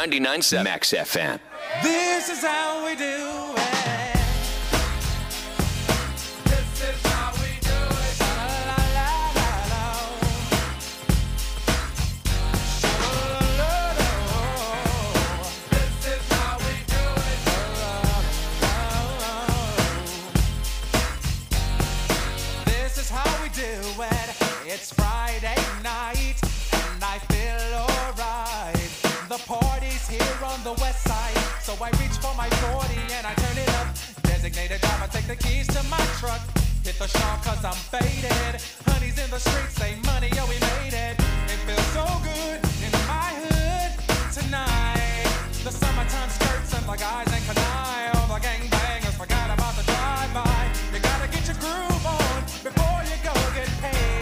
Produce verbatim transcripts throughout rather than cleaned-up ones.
ninety-nine point seven Max F M. This is how we do it. It's Friday night, and I feel alright. The party's here on the west side, so I reach for my forty and I turn it up. Designated driver, take the keys to my truck. Hit the shop cause I'm faded. Honey's in the streets, say money, yo, we made it. It feels so good in my hood tonight. The summertime skirts and the guys ain't canine. All the gangbangers forgot about the drive-by. You gotta get your groove on before you go get paid.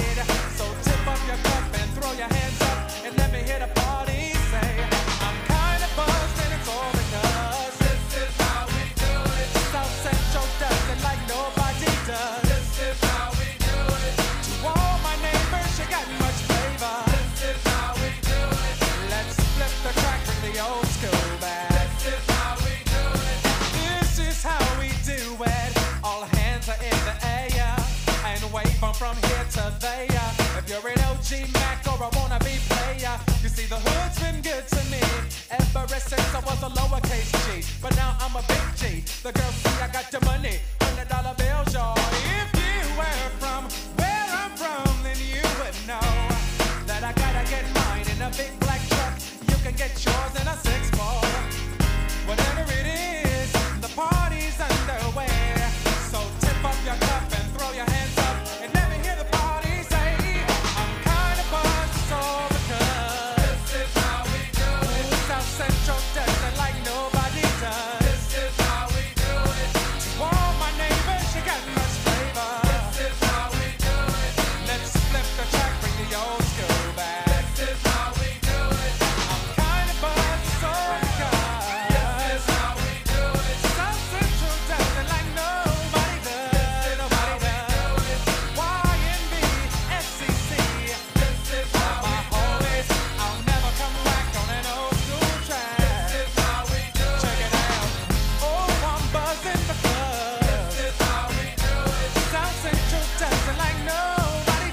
Your cup and throw your hands up and let me hear the party say I'm kinda buzzed and it's all because this is how we do it. South Central does it like nobody does. This is how we do it. To all my neighbors, you got much flavor. This is how we do it. Let's flip the track, bring the old school back. This is how we do it. This is how we do it. All hands are in the air and wave them from here to there. If you're an O G Mac or a wannabe player, you see the hood's been good to me ever since I was a lowercase G. But now I'm a big G. The girls see I got the money, hundred dollar bills, y'all. If you were from where I'm from, then you would know that I gotta get mine in a big black truck. You can get yours in a six four. Whatever it is, the party's underway. So tip up your cup and throw your hands up and let me hear the party say I'm kinda buzzed, so because this is how we do it. South Central does it like nobody does. This is how we do it. To all my neighbors, you got much flavor. This is how we do it. Let's flip the track, bring the old school back. This is how we do it. I'm kinda buzzed, so because this is how we do it. South Central does it like nobody does. Nobody does. Y N B, S C C. This is how my homies. I'll never come back on an old school track. This is how we do it. Check it out. Oh, I'm buzzing because this is how we do it. South Central does it like nobody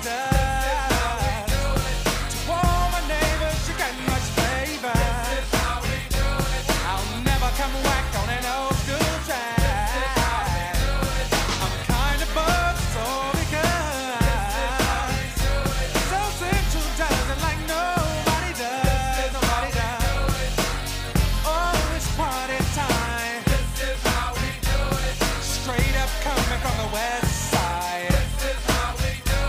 does. To all my neighbors, you got much flavor. This is how we do it. I'll never come back on an old school track. I'm kinda buzzed, so because South Central does it like nobody does. Nobody does. Oh, it's party time. This is how we do it. Straight up coming from the west side. This is how we do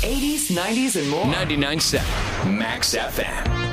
eighties, nineties, and more. ninety-nine point seven Max F M.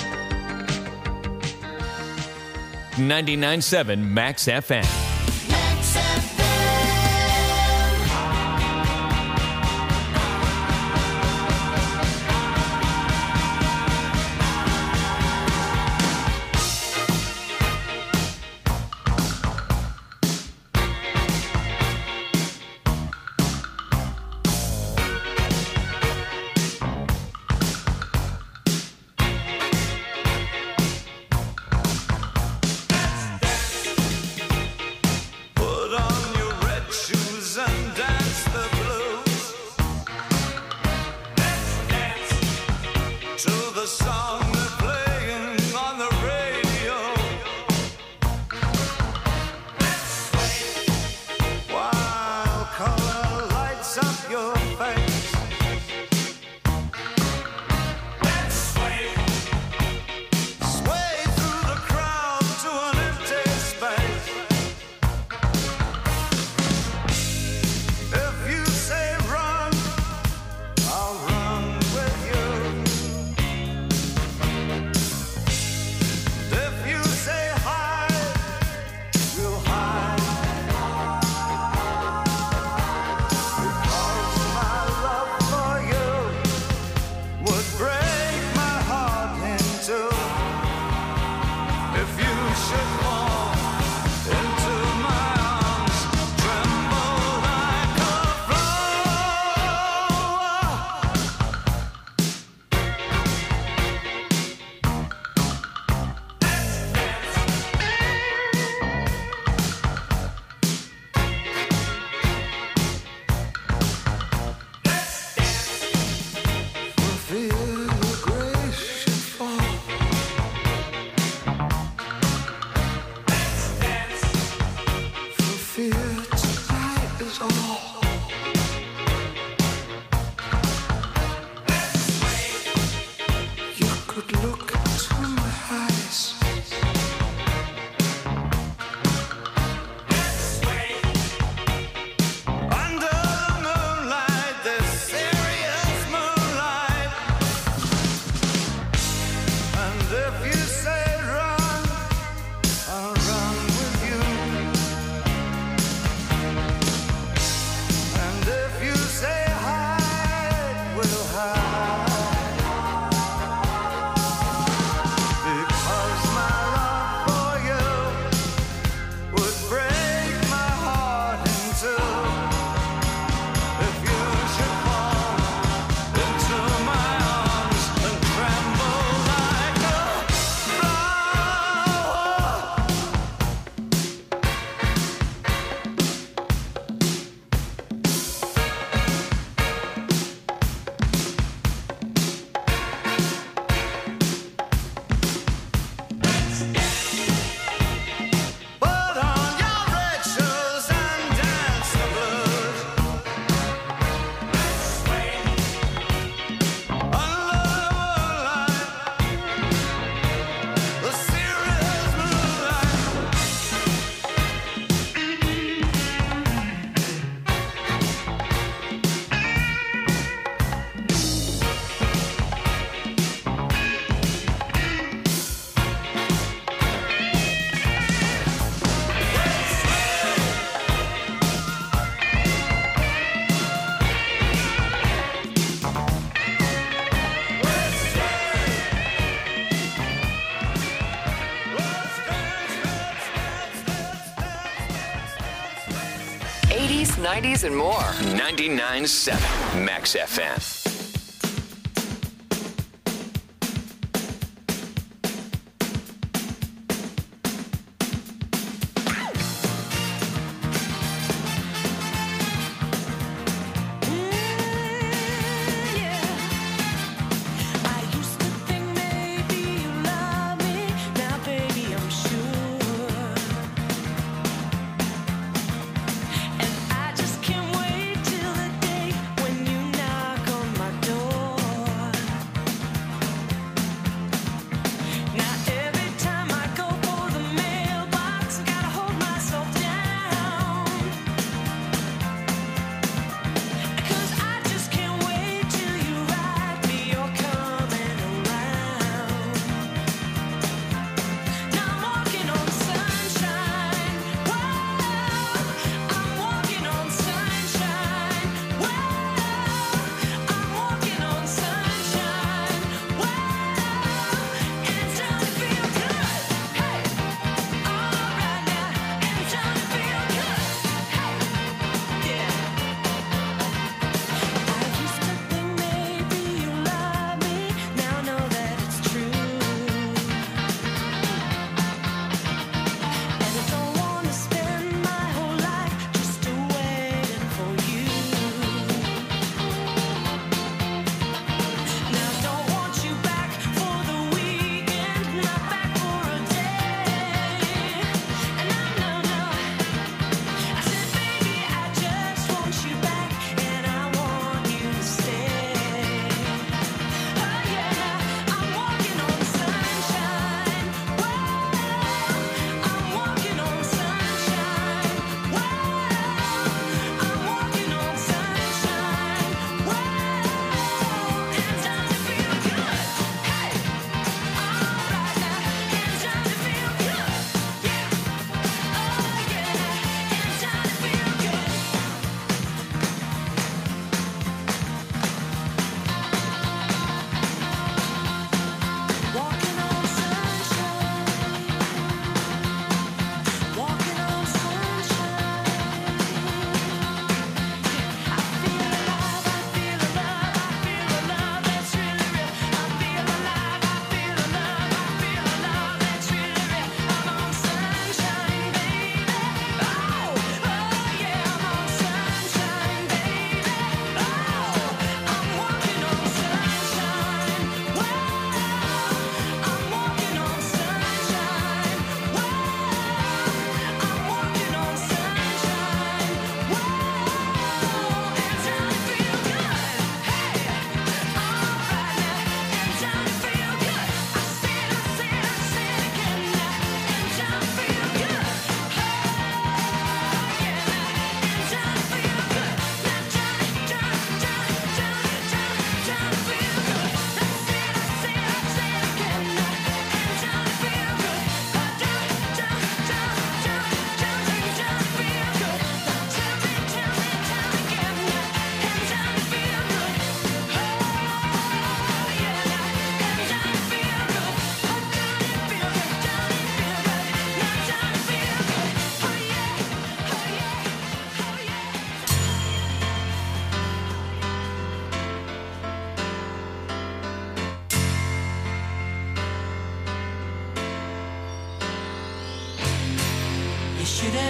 ninety-nine point seven Max F M. nineties and more. ninety-nine point seven Max F M. And I just can't wait till the day when you knock on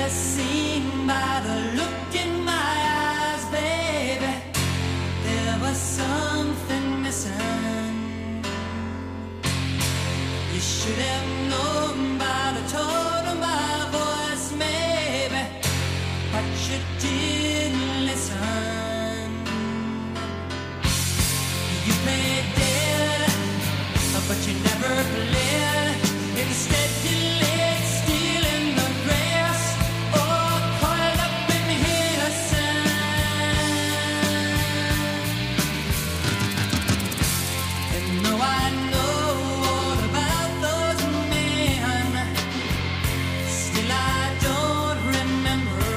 have seen by the look in my eyes, baby, there was something missing. You should have known by the tone of my voice, maybe, but you didn't listen. You played dead, but you never played. Instead you laid still in the grass, or coiled up in innocence. And though I know all about those men, still I don't remember.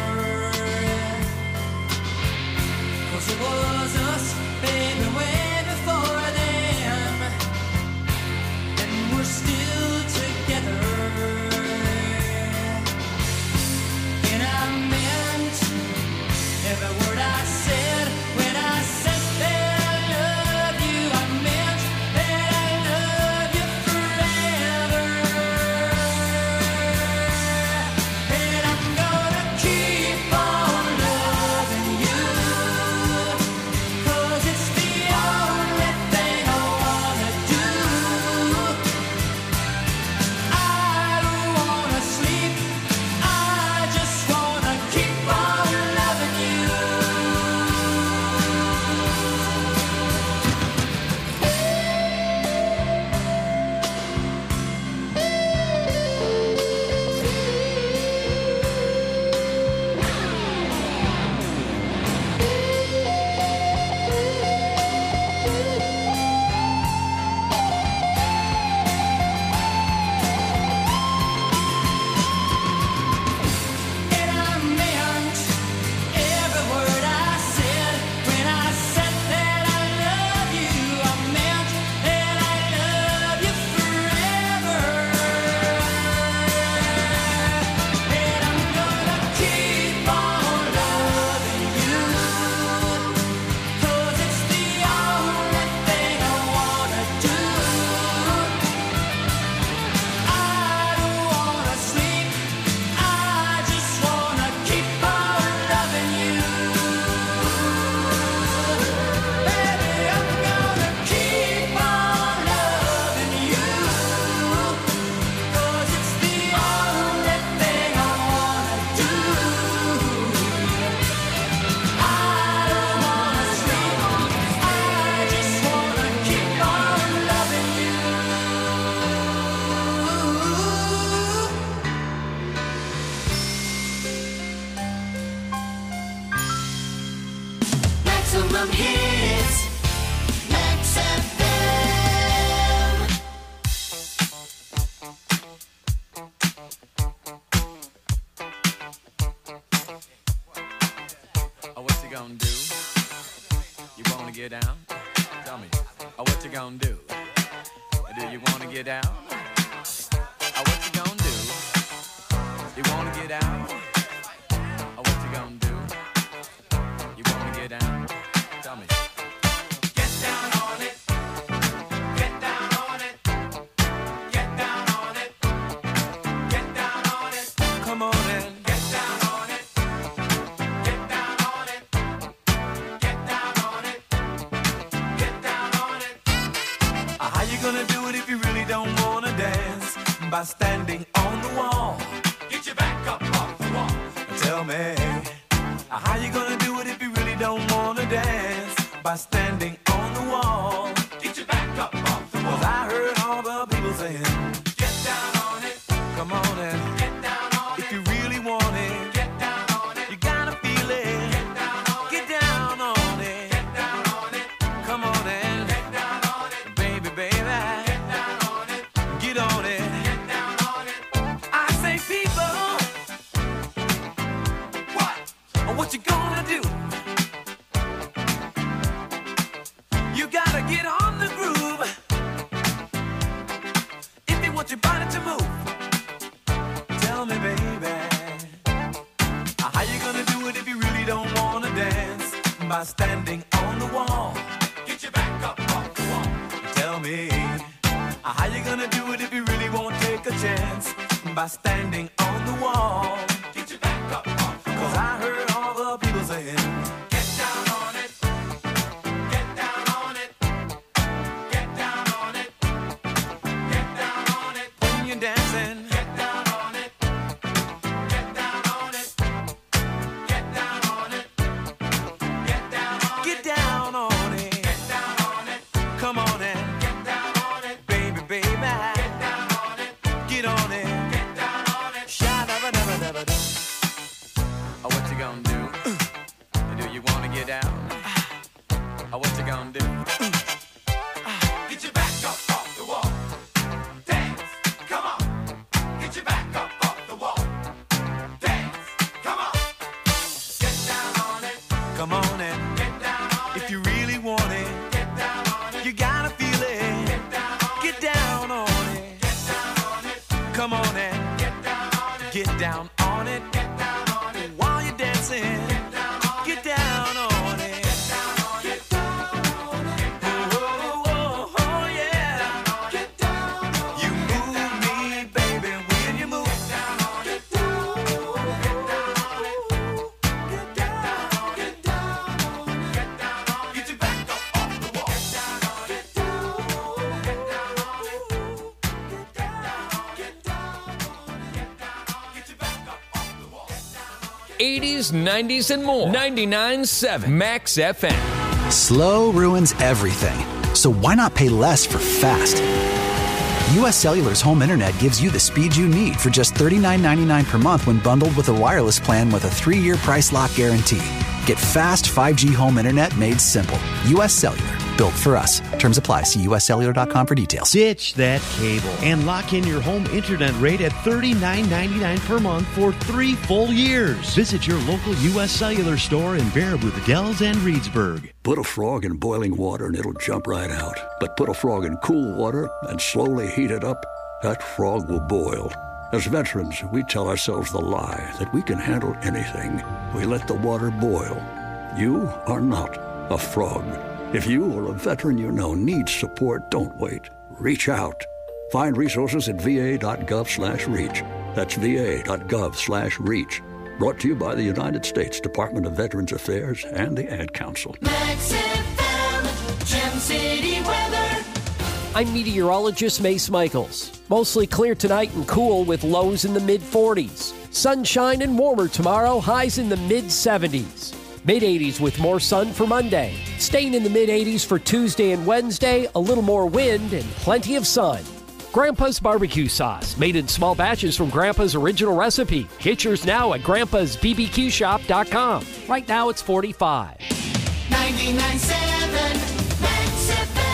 'Cause it was us, baby, way before then, and we're still together. And I meant every word I said when I said that I love you. I meant that I love you forever. And I'm gonna keep on loving you, 'cause it's the only thing I wanna do. I don't wanna sleep, I just wanna keep on loving you. And I meant every word I said when I said that I love you. I meant that I love you forever. And I'm gonna keep on loving you, 'cause it's the only thing I wanna do. I don't wanna sleep, I just wanna keep on loving you. Baby, I'm gonna keep on loving you, 'cause it's the only thing I wanna do. I don't wanna sleep, I just wanna keep on loving you. Maximum hits, Max F M. Oh, what you gonna do? You wanna get down? Tell me. Oh, what you gonna do? Do you wanna get down? Oh, what you gonna do? You wanna get out? Oh, what you gonna do? You wanna get down? Tell me. Get down on it. Get down on it. Get down on it. Get down on it. Come on and get down on it. Get down on it. Get down on it. Get down on it. Uh, How you gonna do it if you really don't wanna dance? By standing on the wall. Get your back up off the wall. Tell me, uh, how you gonna do it if you really don't wanna dance? By standing on the wall. Get your back up off the wall. 'Cause I heard all the people saying, get down on it. Come on and get down on it. If you really want it, get down on it. You gotta feel it. Get down on it. Get down on it. Get down on it. Come on and get down on it. Baby, baby. Get down on it. Get on it. Get down on it. I say, people, what? What you gonna do? You gotta get on the groove if you want your body to move. Tell me, baby, how you gonna do it if you really don't wanna dance? By standing on the wall. Get your back up off the wall. Tell me, how you gonna do it if you really won't take a chance? By standing on the wall. Get your back Oh, what you gonna do? Get your back up off the wall. Dance, come on. Get your back up off the wall. Dance, come on. Get down on it. Come on and Get down on it. if you really want it, Get down on it. you gotta feel it. Get down on Get down on it. Get down on it. Come on and Get down on it. get down on it. Get down on it. While you're dancing, Get down on get it. down on it. Get down on it. Get down on it. Oh, oh, oh, yeah. Get down on it. You move me, baby, when you move. Get down on it. Get down on it. Get down on it. Get down on it. Get down on it. Get down on it. Get your back up off the wall. Get down on it. Get down on it. Get down on it. Get down on it. Get down on it. Get down on it. Get your back up off the wall. eighties, nineties, and more. ninety-nine point seven Max F M. Slow ruins everything. So why not pay less for fast? U S Cellular's home internet gives you the speed you need for just thirty-nine ninety-nine per month when bundled with a wireless plan with a three-year price lock guarantee. Get fast five G home internet made simple. U S Cellular. Built for us. Terms apply. See U S cellular dot com for details. Ditch that cable and lock in your home internet rate at thirty-nine ninety-nine per month for three full years. Visit your local U S Cellular store in Baraboo, Dells, and Reedsburg. Put a frog in boiling water and it'll jump right out. But put a frog in cool water and slowly heat it up, that frog will boil. As veterans, we tell ourselves the lie that we can handle anything. We let the water boil. You are not a frog. If you or a veteran you know needs support, don't wait. Reach out. Find resources at va.gov slash reach. That's va.gov slash reach. Brought to you by the United States Department of Veterans Affairs and the Ad Council. Max F M, Gem City weather. I'm meteorologist Mace Michaels. Mostly clear tonight and cool with lows in the mid forties. Sunshine and warmer tomorrow, highs in the mid seventies. mid eighties with more sun for Monday. Staying in the mid eighties for Tuesday and Wednesday, a little more wind and plenty of sun. Grandpa's barbecue sauce, made in small batches from Grandpa's original recipe. Get yours now at grandpas b b q shop dot com. Right now it's forty-five. ninety-nine point seven Max F M.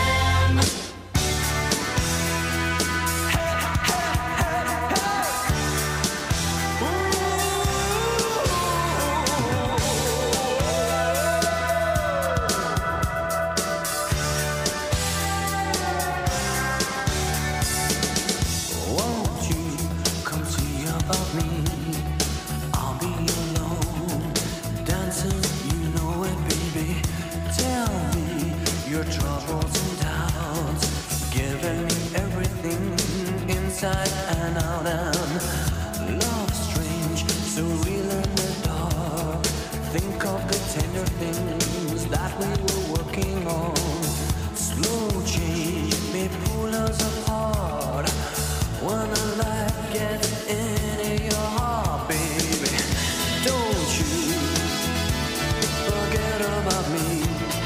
Won't you come see about me? I'll be alone, dancing, you know it, baby. Tell me your troubles and doubts, giving me everything inside and out. And love strange, so real in the dark. Think of the tender things that we were working on. Slow change may pull us apart. When the light gets into your heart, baby, don't you forget about me.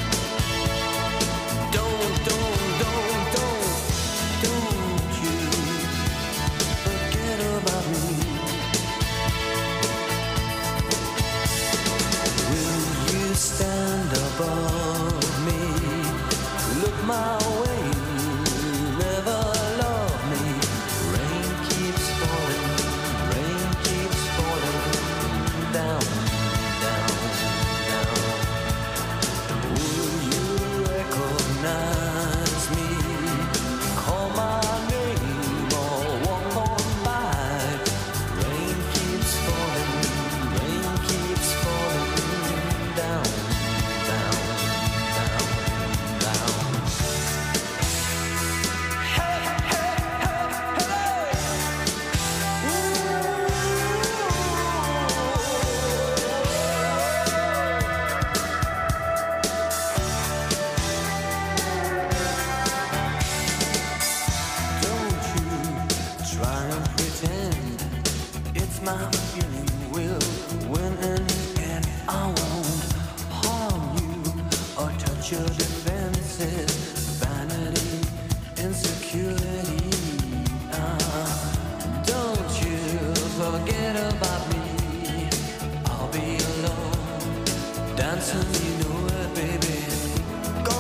Don't, don't, don't, don't, don't you forget about me. Will you stand above me? Look my way, never love me. Rain keeps falling, rain keeps falling down, down, down. Will you recognize me? Call my name or walk on by. Rain keeps falling, rain keeps falling down, down, down, down. Don't you try and pretend it's my feeling will win in the end. I won't harm you or touch your defenses, vanity, insecurity. Ah, don't you forget about me. I'll be alone, dancing, you know it, baby.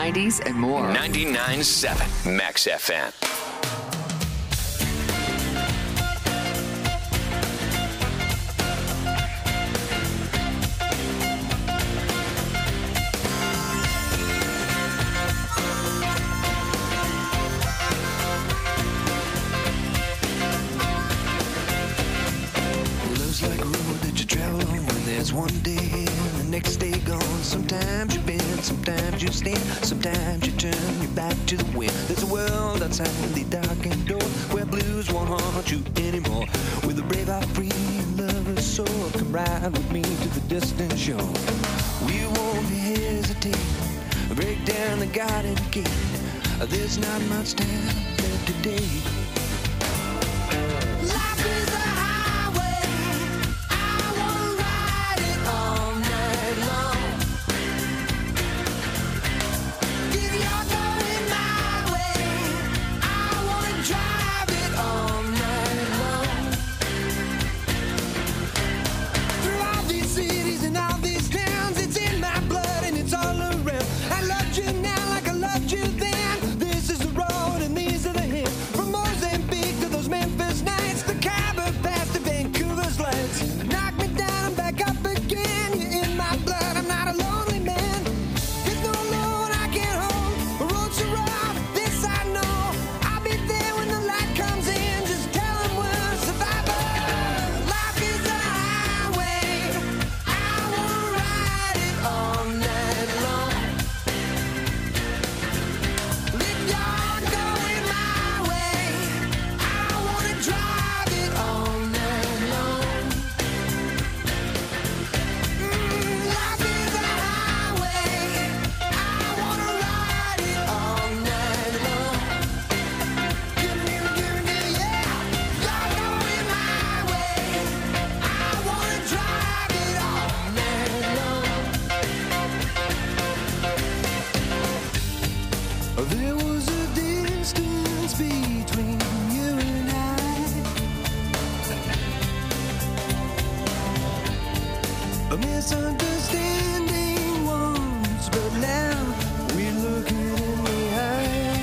nineties, and more. ninety-nine point seven Max F M. Love's like a road that you travel on when there's one day here and the next day gone. Sometimes you bend, sometimes you stand, sometimes you turn your back to the wind. There's a world outside the darkened door where blues won't haunt you anymore. With a brave heart free and lover's soul, come ride with me to the distant shore. We won't hesitate, break down the garden gate. There's not much time left today. Life is a highway, I wanna ride it all night long. If you're going my way, I wanna drive it all night long. Through all these cities and all these towns, it's in my blood and it's all around. I loved you now like I loved you then. This is the road and these are the hills. From Mozambique to those Memphis nights, the Khyber Pass to Vancouver's lights. Knock me down and back up again. You're in my blood, I'm not a lonely man. There's no Lord I can't hold. The road's so rough, this I know. I'll be there when the light comes in. Just tell them we're survivors. Life is a highway, I wanna ride it all night long. If you're going my way, I wanna drive it all night long. Mm, life is a highway, I wanna ride it all night long. Give me, give me, yeah. You're going my way, I wanna drive it all night long. There was a distance between you and I, a misunderstanding once, but now we're looking in the eye.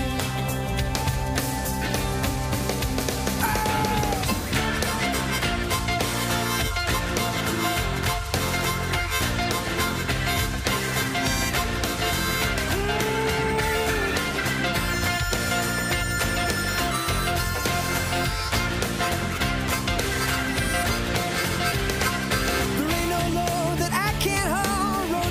There ain't no load that I can't haul.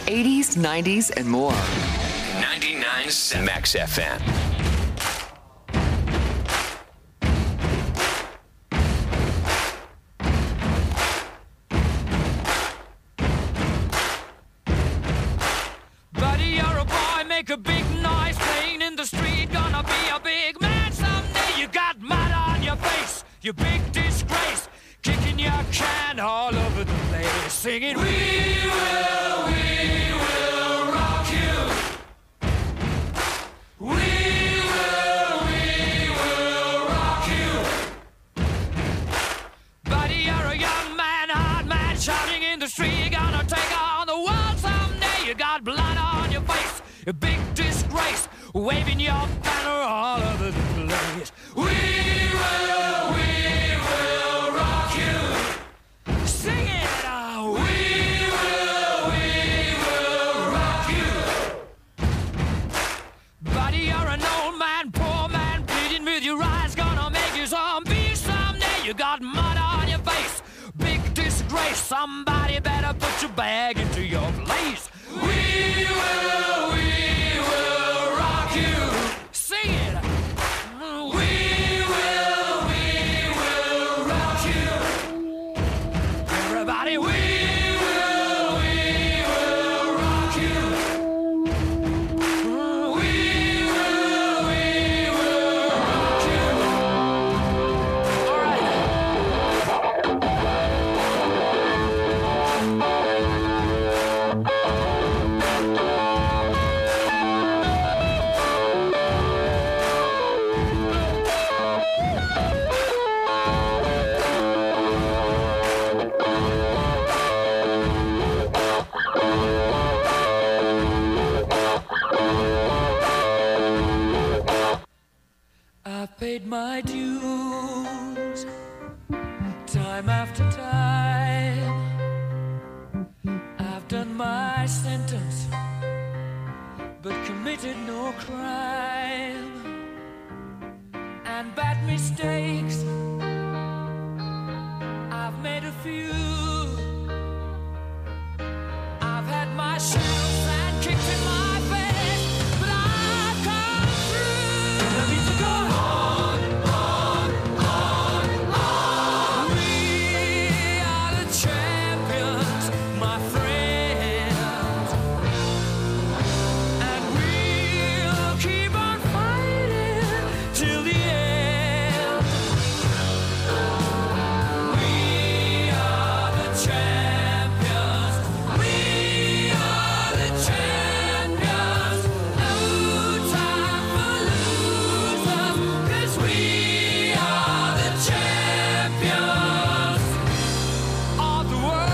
eighties, nineties, and more. ninety-nine point seven Max F M. Buddy, you're a boy, make a big noise playing in the street. Gonna be a big man someday. You got mud on your face, you big disgrace. Kicking your can all over the place, singing, we will, we will rock you. We will, we will rock you. Buddy, you're a young man, hard man, shouting in the street. You're gonna take on the world someday. You got blood on your face, a big disgrace, waving your banner all over the place. We will, we will rock you. Sing it out. We will, we will rock you. Buddy, you're an old man, poor man, pleading with your eyes, gonna make you zombie someday. You got mud on your face, big disgrace. Somebody better put your bag into your place. We will, we will rock you. Sing it. We will, we will rock you. Everybody, we will, we will rock you. We will, we will rock you. All right. I've paid my dues time after time. I've done my sentence, but committed no crime. And bad mistakes, I've made a few. I've had my shells and kicked in my face, but I've come through. Let me to go on, on, on, on. We are the champions, my friends, and we'll keep on fighting till the end. We are the champions. We are the champions. No time for losers, 'cause we are the champions of the world.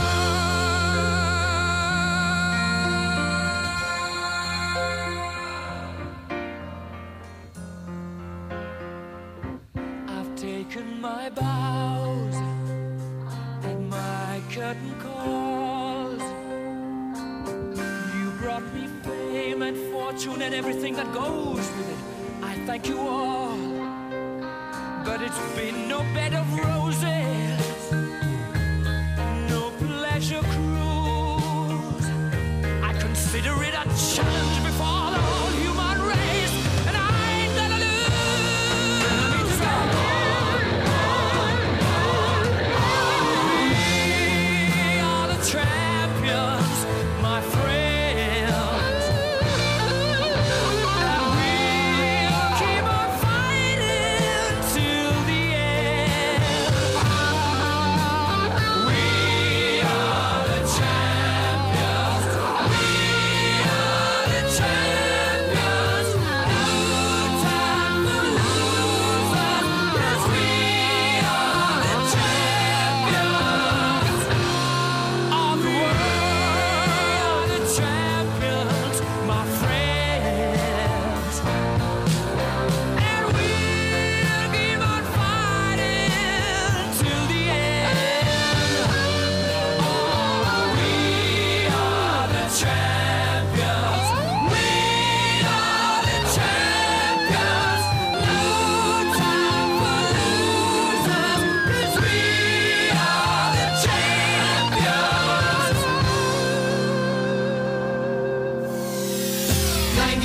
I've taken my bows and my curtain calls. You brought me fame and fortune and everything that goes with it. I thank you all, but it's been no bed of roses, no pleasure cruise. I consider it a challenge before the whole human race, and I ain't gonna lose. We are the champions, my friends, and we'll keep on fighting till the end.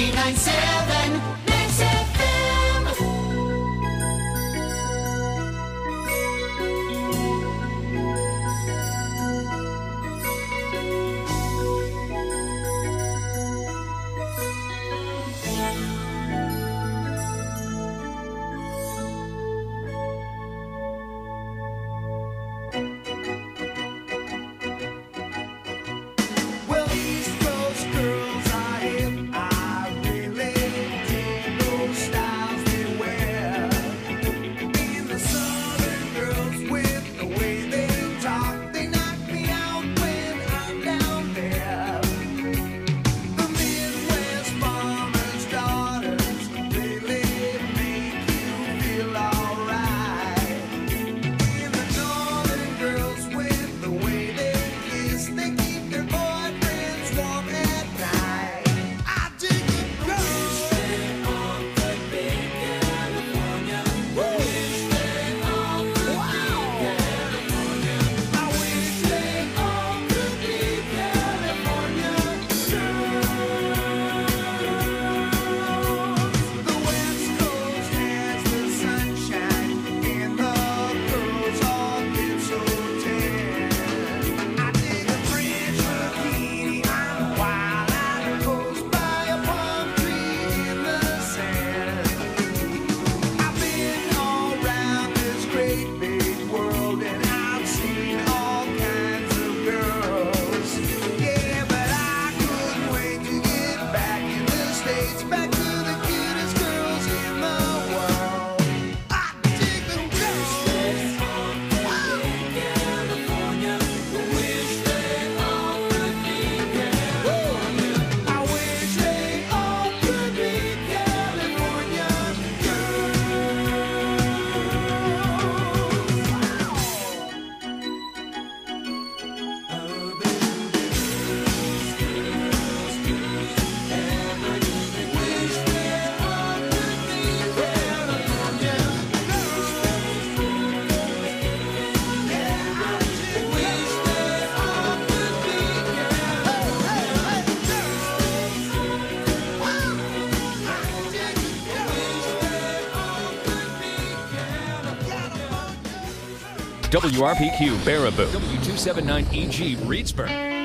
ninety-nine seven Max F M. Well, East Coast girls are hip. I really dig those styles they wear. And the Southern girls with the way they talk, they knock me out when I'm down there. The Midwest farmers' daughters really make you feel alright. And the Northern girls with the way they kiss, they keep their boyfriends warm at night. I dig the girls. On the big California. Wish they all could be California. I wish they all could be California girls. The West Coast has the sunshine, and the girls all get so tan. I dig a French bikini on a wild island coast by a palm tree in the sand. I've been all around this great big world, and I've seen all kinds of girls. Yeah, but I couldn't wait to get back in the States, back to the cutest girls in the world. I dig the girls. Wow. California. Wish they all could be California. I wish they all could be California W R P Q Baraboo. W two seventy-nine E G Reedsburg.